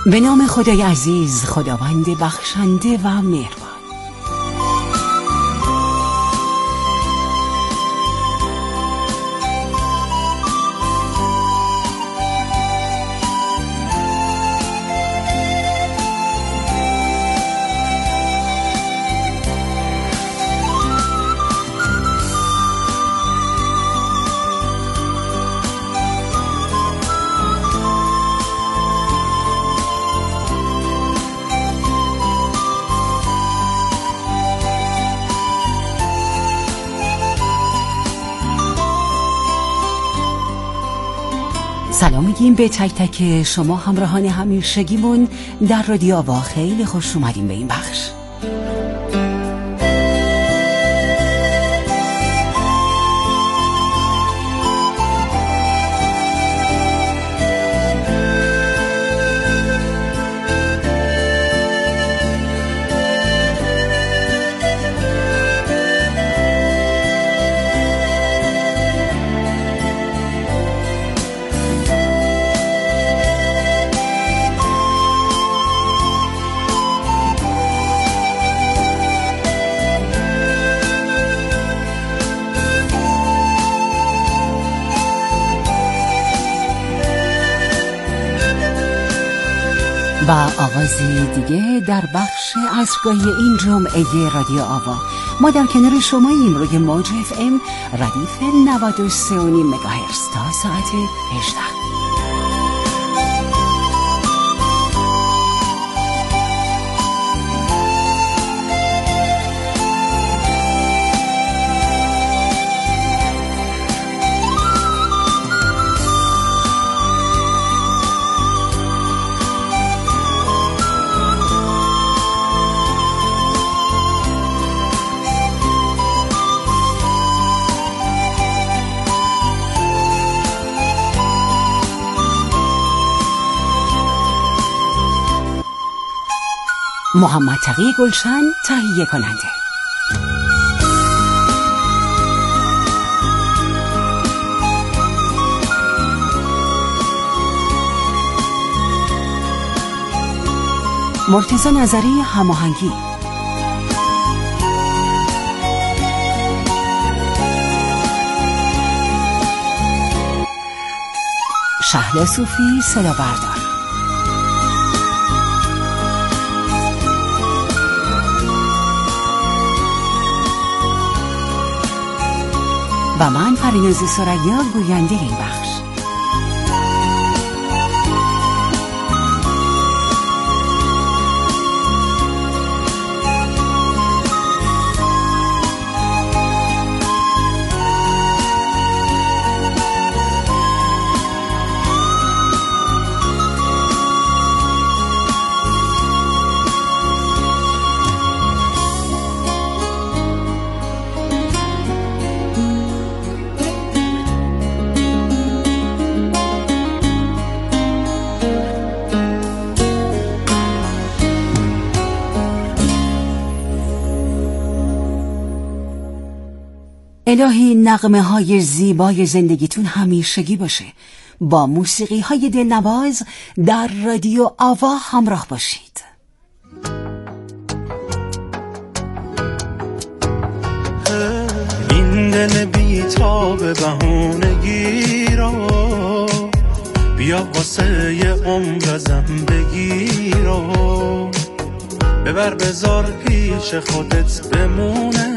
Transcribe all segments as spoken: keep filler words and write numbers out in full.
به نام خدای عزیز، خداوند بخشنده و مهربان. سلام میگیم به تک تک شما همراهان همیشگیمون در رادیو آوا. خیلی خوش اومدیم به این بخش. و آغازی دیگه در بخش عصرگاهی این جمعه رادیو آوا. ما در کنار شماییم روی موج اف ام ردیف نود و سه و نیم مگاهرتز تا ساعت هجده. محمد تقی گلشن تهیه کننده. مرتضی نظری هماهنگی. شهله صوفی صدا بردار. و من فرینازی سریا گوینده این بخش. الهی نغمه های زیبای زندگیتون همیشگی باشه. با موسیقی های دلنواز در رادیو آوا همراه باشید. این دل بی‌تاب بهونگی رو بیا واسه یه عمر ازم بگیر و ببر بذار پیش خودت بمونه.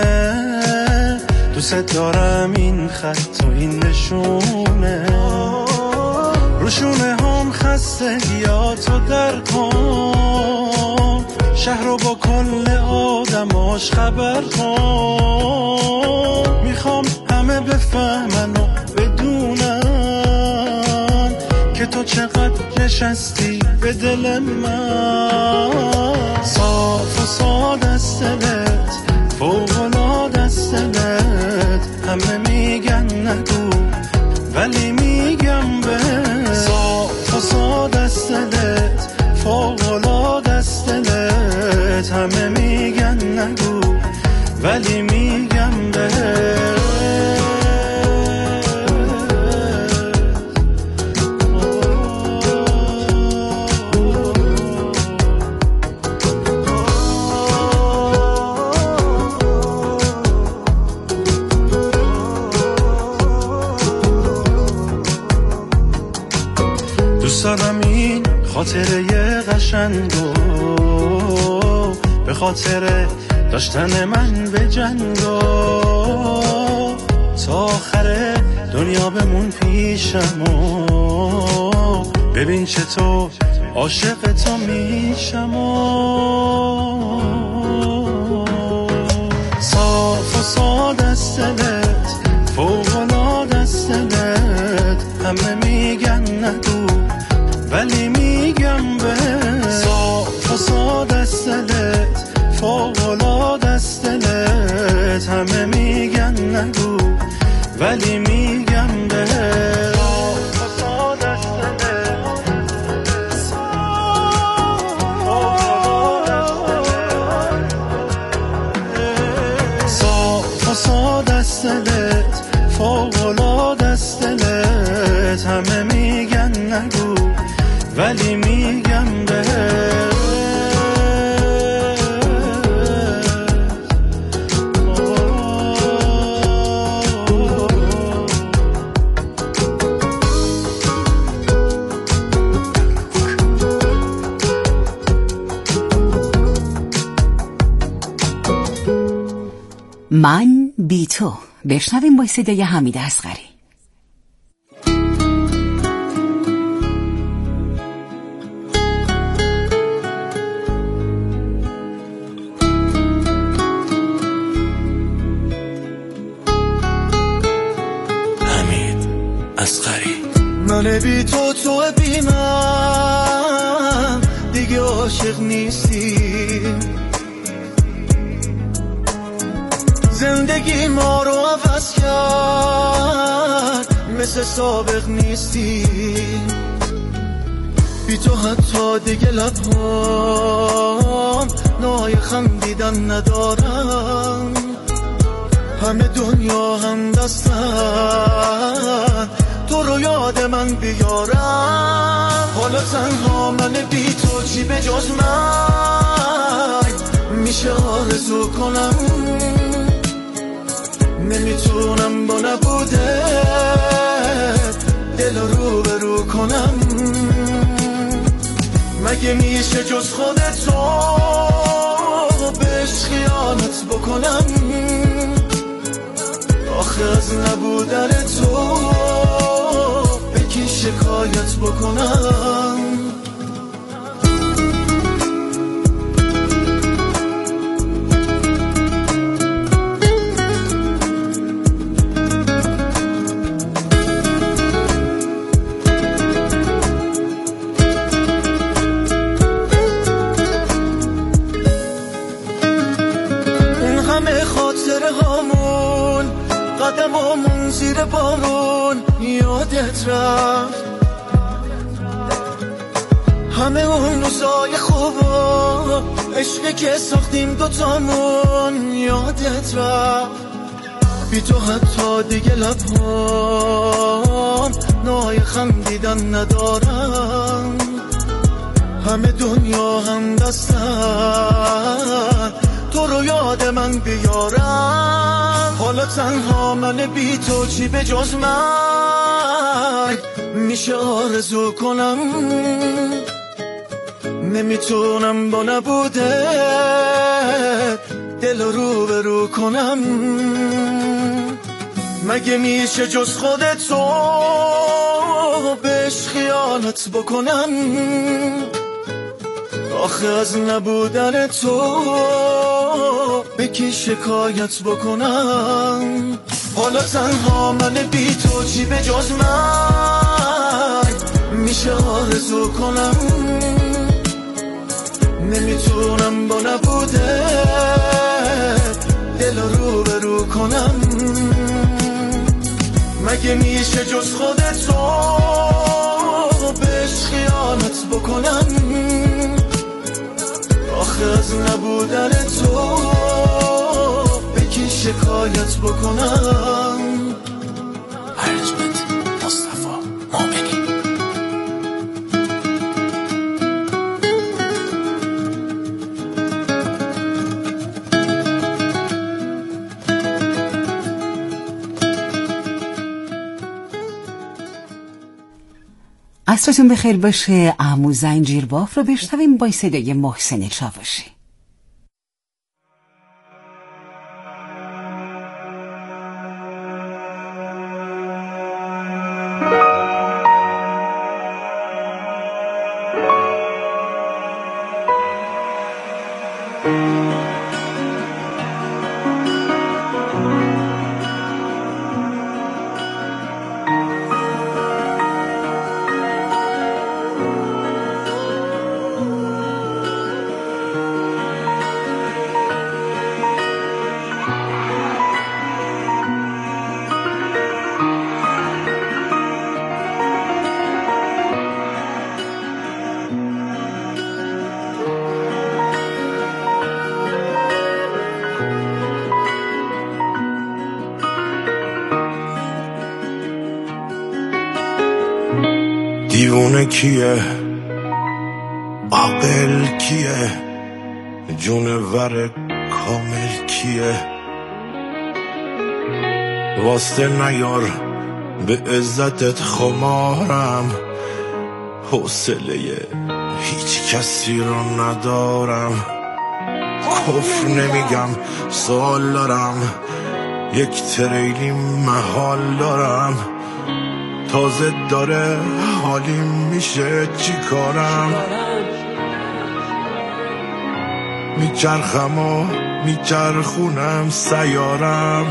دوست دارم این خط و این نشونه، روشونه هم خستگیاتو در کن، شهر رو با کل آدماش خبر کن. میخوام همه بفهمن و بدونن که تو چقدر نشستی به دل من. صاف و ساده است دلت، فوق‌العاده است دلت، همه میگن نگو ولی میگم به. صاف و ساده است دلت، فوق‌العاده است دلت، همه میگن نگو ولی میگم به. خاطره قشنگو، به خاطر داشتن من به جنگو، تا آخر دنیا بمون پیشم و ببین چطور عاشق تو میشم و صاف و ساده است دلت، فوق‌العاده است دلت، همه میگن نگو ولی میگم به صاف و ساده است دلت، فوق‌العاده است دلت، همه میگن نگو ولی میگم به صاف و ساده است دلت، صاف و ساده است دلت، فوق‌العاده است دلت، همه میگن نگو ولی میگم به من بی تو. بشنویم با صدای حمید اصغری. حمید اصغری. من بی تو تو بی من دیگه عاشق نیستیم، زندگی ما رو عوض کرد، مثل سابق نیستیم. بی تو حتی دیگه لبهام نای خندیدن ندارم، همه دنیا هم دستن تو رو یاد من بیارم. حالا تنها من بی تو چی به جز من میشه آرزو کنم، نمیتونم با نبوده دل رو به رو کنم. مگه میشه جز خودتو بهش خیانت بکنم؟ آخه از نبودن تو به کی شکایت بکنم؟ قدمامون زیر بارون یادت رفت، همه اون روزای خوبا عشقی که ساختیم دوتامون یادت رفت. بی تو حتی دیگه لبهام نای خندیدن ندارم، همه دنیا هم دستن تو رو یاد من بیارم. حالا تنها من بی تو چی به جز من میشه آرزو کنم؟ نمیتونم با نبوده دل رو به رو کنم. مگه میشه جز خودتو بهش خیانت بکنم؟ آخه از نبودن تو به کی شکایت بکنم؟ حالا تنها من بی تو چی به جز من میشه آرزو کنم؟ نمیتونم با نبوده دل رو به رو کنم. مگه میشه جز خودتو بهش خیانت بکنم؟ آخه از نبودن تو به کی شکایت بکنم؟ ارجمند مصطفی مومنی. عصرتون بخیر باشه. عمو زنجیرباف رو بشنویم با صدای محسن چاوشی. دیوونه کیه، عاقل کیه، جونور کامل کیه؟ واسطه نیار به عزتت خمارم، حوصله هیچ کسی رو ندارم. کفر نمیگم سوال دارم، یک تریلی محال دارم. تازه داره حالیم میشه چی کارم؟ میچرخم و میچرخونم سیارم.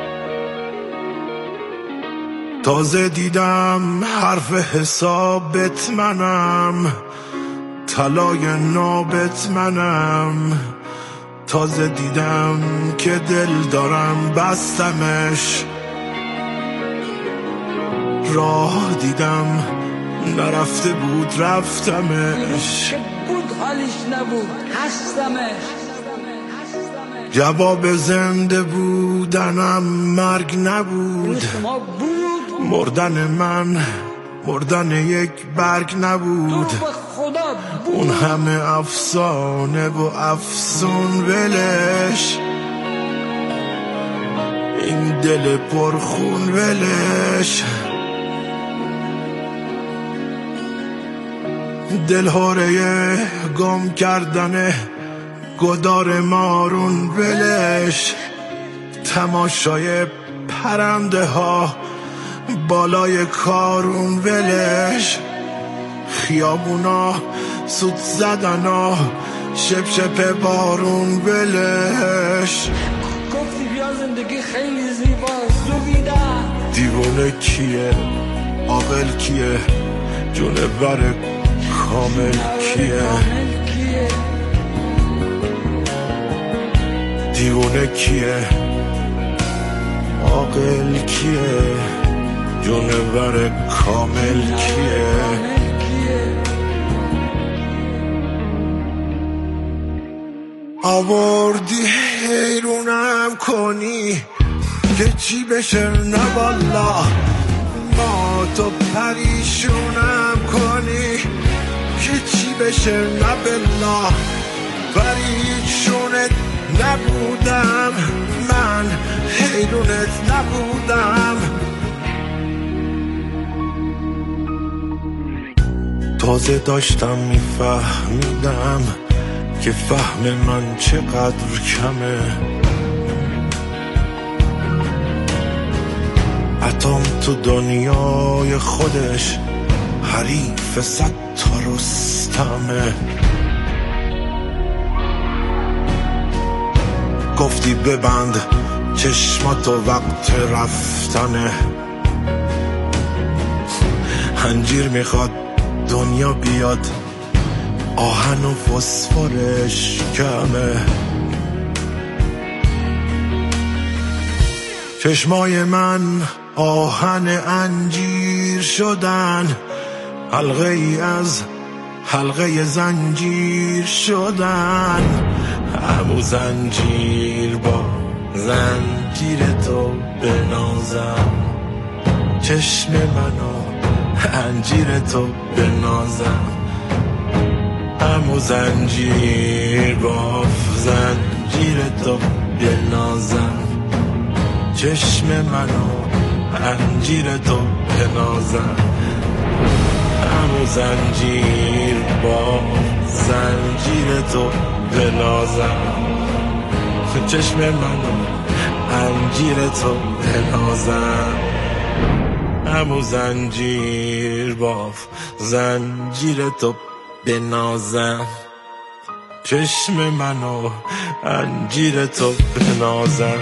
تازه دیدم حرف حسابت منم، طلای نابت منم. تازه دیدم که دل دارم بستمش، راه دیدم نرفته بود رفتمش. بود حالش نبود هستمش. جواب زنده بودنم مرگ نبود، مردن من مردن یک برگ نبود. اون همه افسانه و افسون ولش، این دل پرخون ولش. دل هاره گم کردنه گدار مارون ولش. تماشای پرنده ها بالای کارون ولش. خیابونا سوت زدنا شپ شپ بارون ولش. گفتی بیا زندگی خیلی زیباست دویدم. دیوونه کیه، عاقل کیه، جونور کامل کیه؟ دیوونه کیه، عاقل کیه، جونور کامل کیه؟ آوردی حیرونم کنی که چی بشه، نه والله ما تو پریشونم کنی که چی بشه، نه بالله پریشونت نبودم من، حیرونت نبودم. تازه داشتم میفهمیدم که فهم من چقدر کمه. اتم تو دنیای خودش حریف صد تا رستمه. گفتی ببند چشماتو وقت رفتنه، انجیر میخواد دنیا بیاد آهن و فسفرش کمه. چشمای من آهن انجیر شدن، حلقه ای از حلقه زنجیر شدن. همو زنجیر با زنجیر تو بنازم، چشم منو انجیر تو بنازم. همو زنجیر با زنجیر تو بنازم، چشم منو انجیر تو بنازم. همون زنجیر با زنجیر تو بنازم، چشم منو انجیر تو بنازم، همون زنجیر با زنجیر تو بنازم، چشم منو انجیر تو بنازم.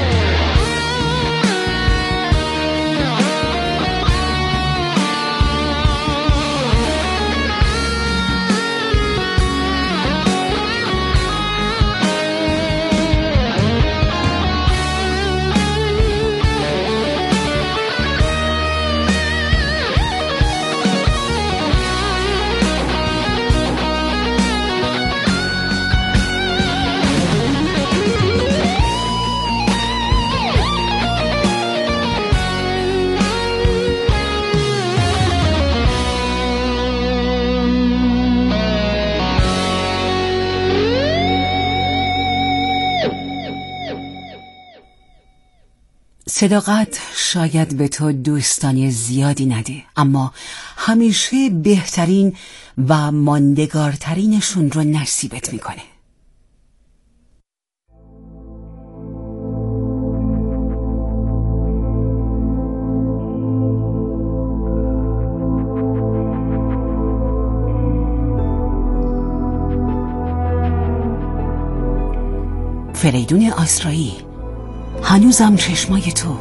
صداقت شاید به تو دوستانی زیادی نده، اما همیشه بهترین و ماندگارترینشون رو نصیبت میکنه. فریدون آسرایی، هنوزم چشمای تو.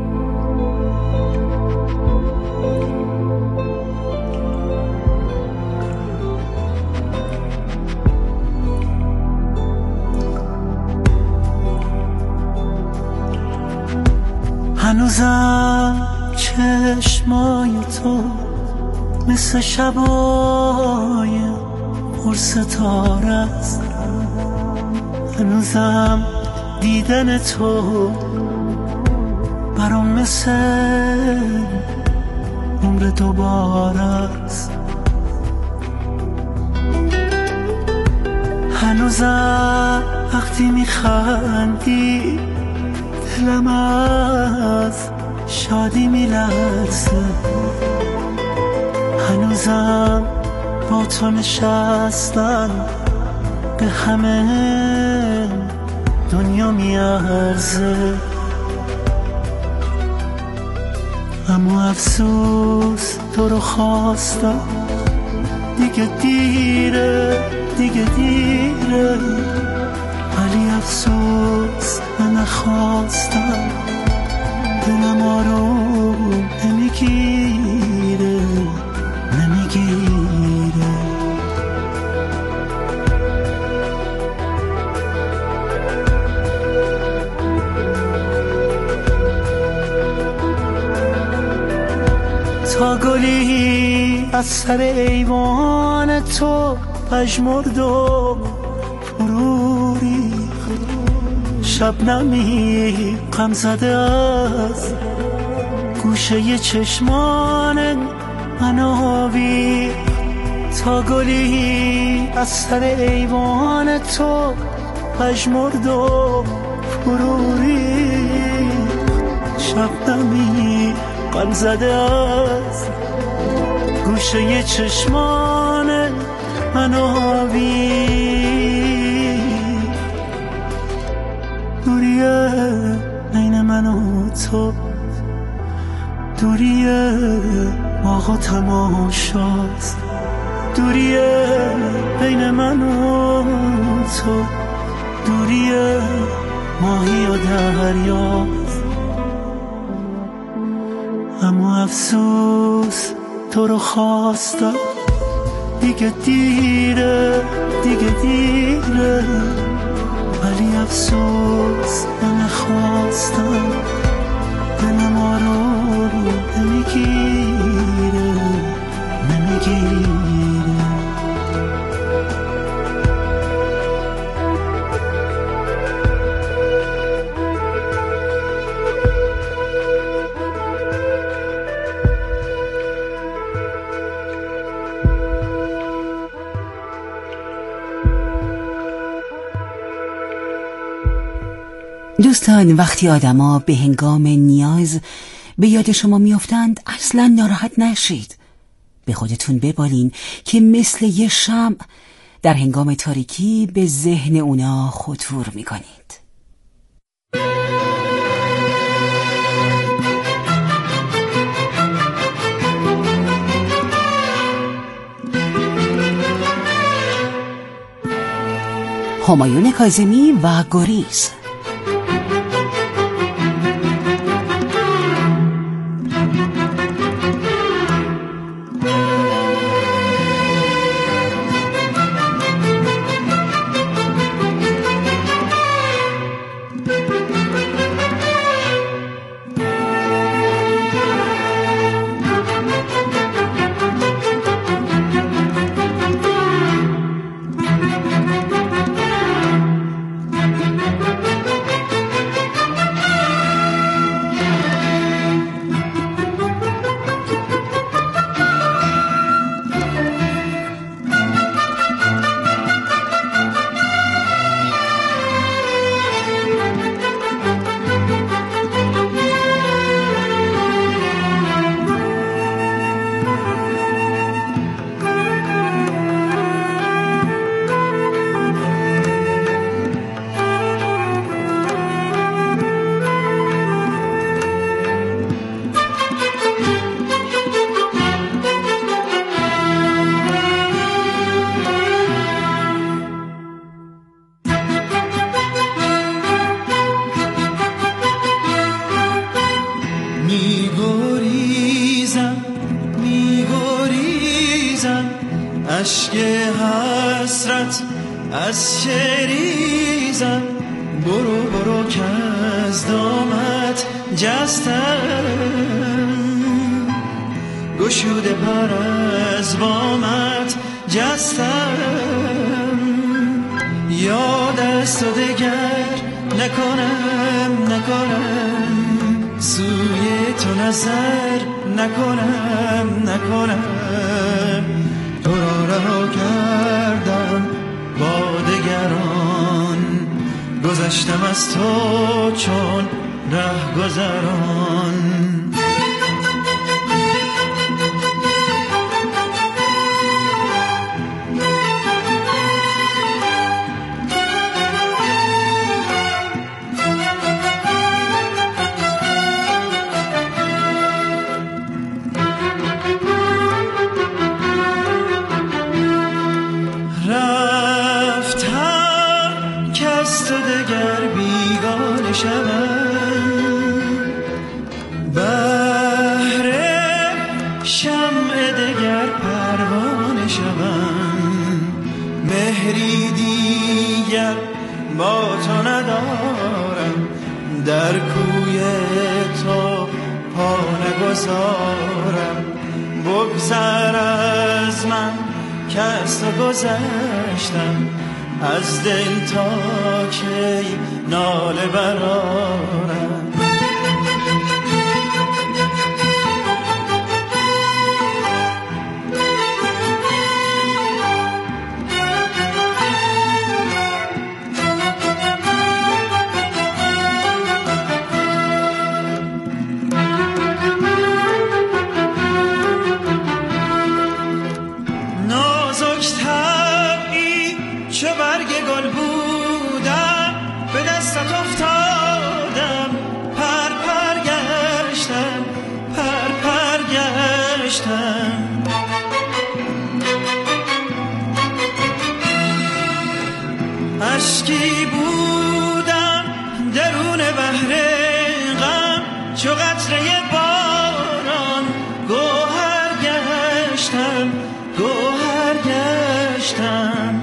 هنوزم چشمای تو مثل شبای پر ستاره است، هنوزم دیدن تو برام مثل عمر دوباره است، هنوزم وقتی میخندی دلم از شادی میلرزه، هنوزم با تو نشستن به همه دنیا میارزه، اما افسوس تو رو خواستم، دیگه دیره دیگه دیره، ولی افسوس من نخواستم، دلم آروم نمیگیره نمیگیره. تا گلی از سر ایوان تو پژمرد و فرو ریخت، شبنمی غم زده از گوشه چشمان من آویخت، تا گلی از سر ایوان تو پژمرد و فرو ریخت، شبنمی غم زده از گوشه چشمان من آویخت، دوریه بین من و تو، دوریه باغ و تماشاست، دوریه بین من و تو، دوریه ماهی و دریاست، اما افسوس تو رو خواستم، دیگه دیره دیگه دیره، ولی افسوس من نخواستم، دلم آروم نمیگیره نمیگیره. دوستان، وقتی آدما به هنگام نیاز به یاد شما میافتند اصلا ناراحت نشید. به خودتون ببالین که مثل یه شمع در هنگام تاریکی به ذهن اونا خطور میکنید. همایون کاظمی و گریز. اشک حسرت از شریزم، برو برو که از دامت جستم، گشوده پر از بامت جستم، یاد از تو دگر نکنم نکنم، سوی تو نظر نکنم نکنم، تو را رها کردم با دگران، گذشتم از تو چون ره گذران. با تو ندارم، در کوی تو پا نگذارم، بگذر از من که از تو گذشتم، از دل تا کی ناله برارم. اشکی بودم درون بحر غم، چو قطره باران گوهر گشتم گوهر گشتم.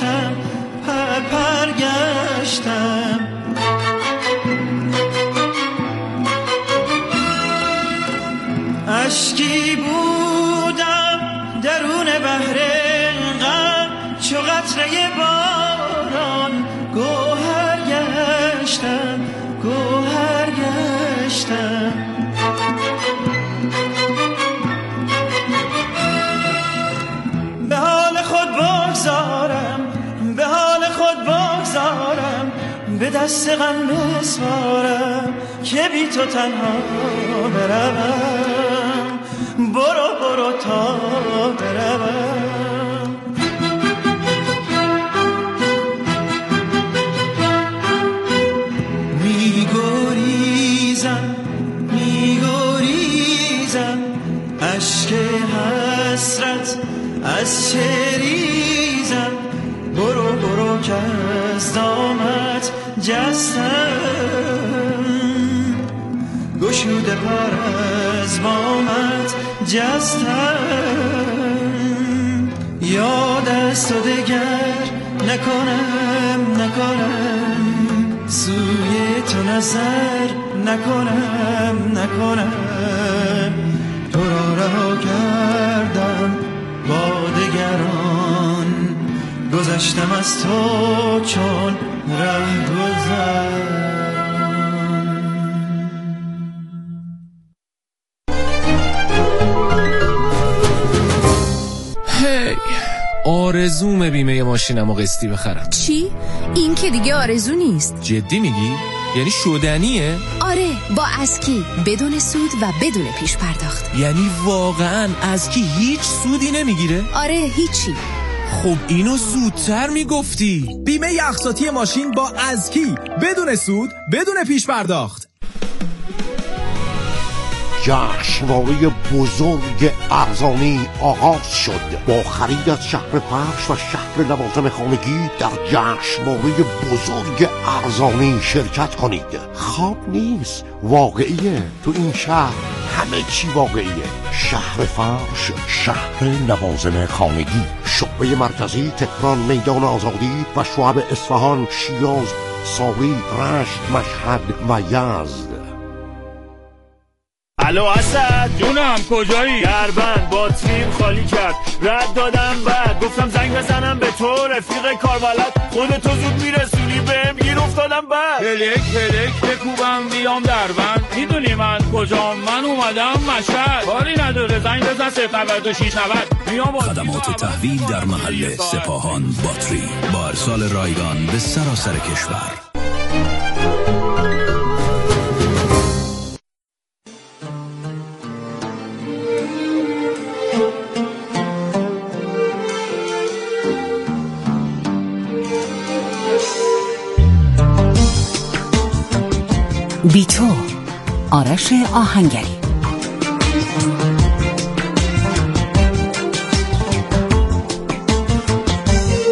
گشتم پر پر گشتم اشکی بودم درون بحر غم چو قطره باران گوهر گشتم گوهر گشتم به حال خود بگذارم به حال خود بگذارم به دست غم بسپارم که بی تو تنها بروم برو برو تا بروم میگریزم میگریزم اشک حسرت از چه ریزم برو برو که از دامت جستم گشوده پر از بامت جستم یاد از تو دگر نکنم نکنم سوی تو نظر نکنم نکنم تو را رها کردم با دگران گذشتم از تو چون ره گذر. هی آرزوم بیمه ماشینم و قسطی بخرم. چی؟ این که دیگه آرزو نیست. جدی میگی؟ یعنی شدنیه؟ آره با اسکی بدون سود و بدون پیش پرداخت. یعنی واقعا اسکی هیچ سودی نمیگیره؟ آره هیچی. خب اینو زودتر میگفتی. بیمه اقساطی ماشین با اسکی بدون سود بدون پیش پرداخت. جشنواره بزرگ ارزانی آغاز شد. با خرید از شهر فرش و شهر لوازم خانگی در جشنواره بزرگ ارزانی شرکت کنید. خواب نیست، واقعیه. تو این شهر همه چی واقعیه. شهر فرش، شهر لوازم خانگی، شعبه مرکزی تهران، میدان آزادی و شعب اصفهان، شیراز، ساری، رشت، مشهد و یزد. الو اسد جونم کجایی؟ دربند باتریم خالی کرد رد دادم بعد گفتم زنگ بزنم به تو رفیق کاربلد خودتو زود میرسونی بهم گیر افتادم بعد پلک پلک بکوبم بیام دربند میدونی من کجام؟ من اومدم مشهد کاری نداره زنگ بزن صفر نود و شش نود میام. خدمات تحویل در محل سپاهان باتری با ارسال رایگان به سراسر کشور. بی تو، آرش آهنگری.